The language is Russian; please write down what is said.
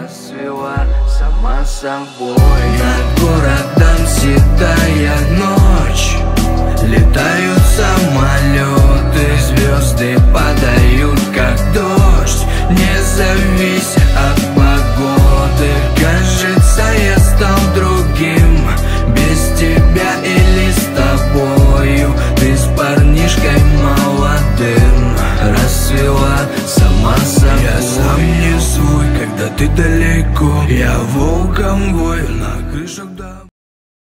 расцвела сама собой. Над городом седая ночь, летают самолеты, звезды падают как дождь, не завися от погоды. Кажется, я стал другим, без тебя или с тобою. Ты с парнишкой молодым расцвела сама собой. Я сам не свой, когда ты далеко, я волком вою на крышу.